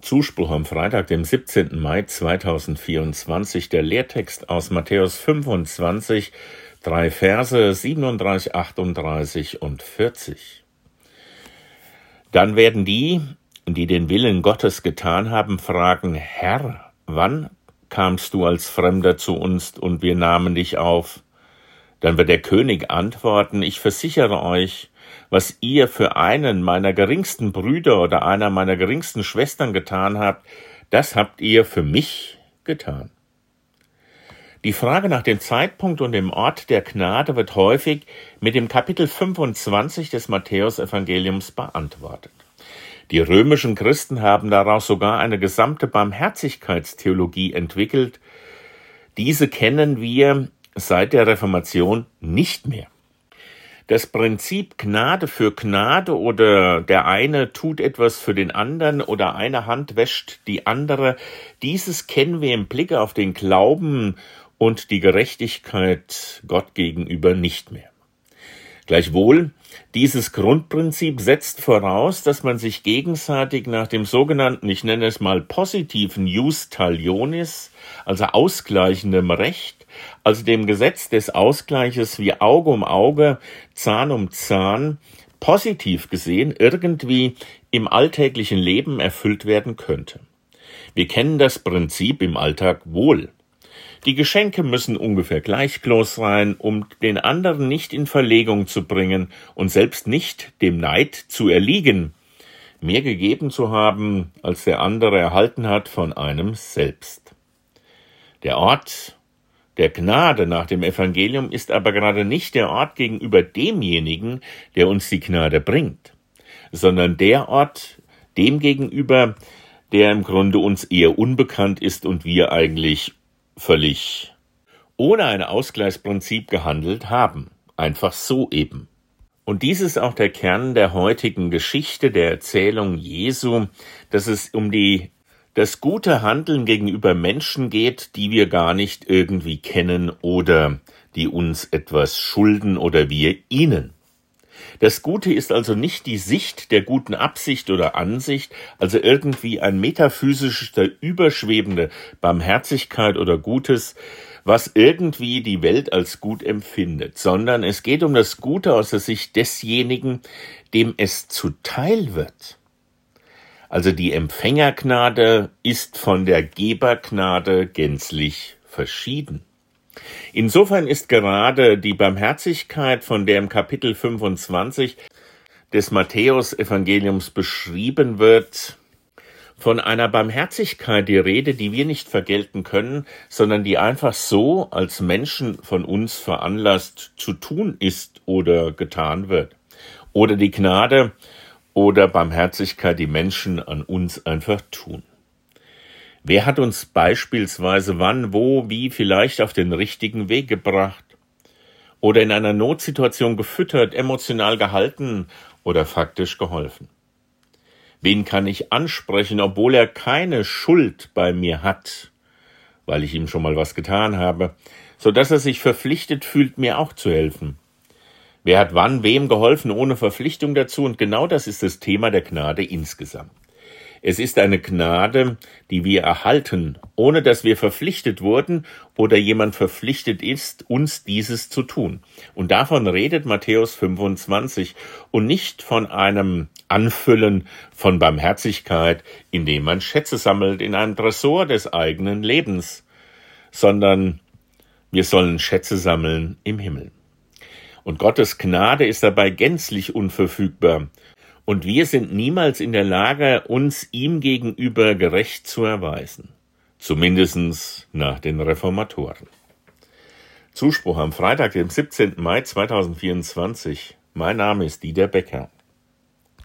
Zuspruch am Freitag, dem 17. Mai 2024, der Lehrtext aus Matthäus 25, 3 Verse 37, 38 und 40. Dann werden die den Willen Gottes getan haben, fragen: Herr, wann kamst du als Fremder zu uns und wir nahmen dich auf? Dann wird der König antworten: Ich versichere euch, was ihr für einen meiner geringsten Brüder oder einer meiner geringsten Schwestern getan habt, das habt ihr für mich getan. Die Frage nach dem Zeitpunkt und dem Ort der Gnade wird häufig mit dem Kapitel 25 des Matthäus-Evangeliums beantwortet. Die römischen Christen haben daraus sogar eine gesamte Barmherzigkeitstheologie entwickelt. Diese kennen wir seit der Reformation nicht mehr. Das Prinzip Gnade für Gnade oder der eine tut etwas für den anderen oder eine Hand wäscht die andere, dieses kennen wir im Blick auf den Glauben und die Gerechtigkeit Gott gegenüber nicht mehr. Gleichwohl, dieses Grundprinzip setzt voraus, dass man sich gegenseitig nach dem sogenannten, ich nenne es mal positiven Jus talionis, also ausgleichendem Recht, also dem Gesetz des Ausgleiches wie Auge um Auge, Zahn um Zahn, positiv gesehen irgendwie im alltäglichen Leben erfüllt werden könnte. Wir kennen das Prinzip im Alltag wohl. Die Geschenke müssen ungefähr gleich groß sein, um den anderen nicht in Verlegung zu bringen und selbst nicht dem Neid zu erliegen, mehr gegeben zu haben, als der andere erhalten hat von einem selbst. Der Ort der Gnade nach dem Evangelium ist aber gerade nicht der Ort gegenüber demjenigen, der uns die Gnade bringt, sondern der Ort dem gegenüber, der im Grunde uns eher unbekannt ist und wir eigentlich völlig ohne ein Ausgleichsprinzip gehandelt haben. Einfach so eben. Und dies ist auch der Kern der heutigen Geschichte, der Erzählung Jesu, dass es um das gute Handeln gegenüber Menschen geht, die wir gar nicht irgendwie kennen oder die uns etwas schulden oder wir ihnen. Das Gute ist also nicht die Sicht der guten Absicht oder Ansicht, also irgendwie ein metaphysischer, überschwebende Barmherzigkeit oder Gutes, was irgendwie die Welt als gut empfindet, sondern es geht um das Gute aus der Sicht desjenigen, dem es zuteil wird. Also die Empfängergnade ist von der Gebergnade gänzlich verschieden. Insofern ist gerade die Barmherzigkeit, von der im Kapitel 25 des Matthäus-Evangeliums beschrieben wird, von einer Barmherzigkeit die Rede, die wir nicht vergelten können, sondern die einfach so als Menschen von uns veranlasst zu tun ist oder getan wird. Oder die Gnade oder Barmherzigkeit, die Menschen an uns einfach tun. Wer hat uns beispielsweise wann, wo, wie vielleicht auf den richtigen Weg gebracht oder in einer Notsituation gefüttert, emotional gehalten oder faktisch geholfen? Wen kann ich ansprechen, obwohl er keine Schuld bei mir hat, weil ich ihm schon mal was getan habe, so dass er sich verpflichtet fühlt, mir auch zu helfen? Wer hat wann wem geholfen ohne Verpflichtung dazu? Und genau das ist das Thema der Gnade insgesamt. Es ist eine Gnade, die wir erhalten, ohne dass wir verpflichtet wurden oder jemand verpflichtet ist, uns dieses zu tun. Und davon redet Matthäus 25 und nicht von einem Anfüllen von Barmherzigkeit, indem man Schätze sammelt in einem Tresor des eigenen Lebens, sondern wir sollen Schätze sammeln im Himmel. Und Gottes Gnade ist dabei gänzlich unverfügbar. Und wir sind niemals in der Lage, uns ihm gegenüber gerecht zu erweisen. Zumindest nach den Reformatoren. Zuspruch am Freitag, dem 17. Mai 2024. Mein Name ist Dieter Becker.